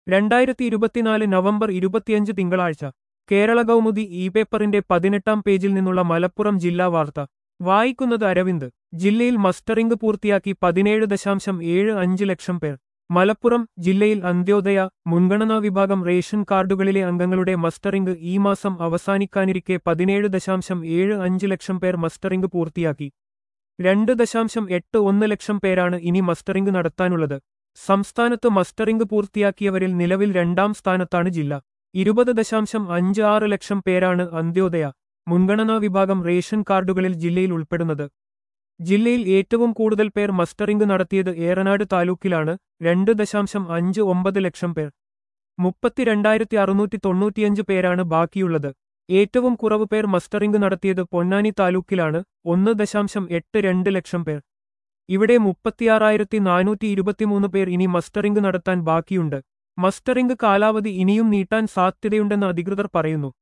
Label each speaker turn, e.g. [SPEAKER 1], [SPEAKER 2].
[SPEAKER 1] 2024 November 25 തിങ്കളാഴ്ച Kerala Kaumudi E പേപ്പറിന്റെ 18-ാം പേജിൽ നിന്നുള്ള മലപ്പുറം ജില്ലാ വാർത്ത വായിക്കുന്നത് അരവിന്ദ്. ജില്ലയിൽ മസ്റ്ററിംഗ് പൂർത്തിയാക്കി 17.75 ലക്ഷം പേർ. മലപ്പുറം ജില്ലയിൽ അന്ത്യോദയ മുൻഗണനാ വിഭാഗം റേഷൻ കാർഡുകളിലെ അംഗങ്ങളുടെ മസ്റ്ററിംഗ് ഈ മാസം അവസാനിക്കാനിരിക്കെ 17.75 ലക്ഷം പേർ മസ്റ്ററിംഗ് പൂർത്തിയാക്കി. 2.81 ലക്ഷം പേരാണ് ഇനി മസ്റ്ററിംഗ് നടത്താനുള്ളത്. സംസ്ഥാനത്ത് മസ്റ്ററിംഗ് പൂർത്തിയാക്കിയവരിൽ നിലവിൽ 2-ാം സ്ഥാനത്താണ് ജില്ല. 20.56 ലക്ഷം പേരാണ് അന്ത്യോദയ മുൻഗണനാ വിഭാഗം റേഷൻ കാർഡുകളിൽ ജില്ലയിൽ ഉൾപ്പെടുന്നത്. ജില്ലയിൽ ഏറ്റവും കൂടുതൽ പേർ മസ്റ്ററിംഗ് നടത്തിയത് ഏറനാട് താലൂക്കിലാണ്, 2.59 ലക്ഷം പേർ. 32,695 പേരാണ് ബാക്കിയുള്ളത്. ഏറ്റവും കുറവ് പേർ മസ്റ്ററിംഗ് നടത്തിയത് പൊന്നാനി താലൂക്കിലാണ്, 1.82 ലക്ഷം പേർ. ഇവിടെ 36,423 പേർ ഇനി മസ്റ്ററിംഗ് നടത്താൻ ബാക്കിയുണ്ട്. മസ്റ്ററിംഗ് കാലാവധി ഇനിയും നീട്ടാൻ സാധ്യതയുണ്ടെന്ന് അധികൃതർ പറയുന്നു.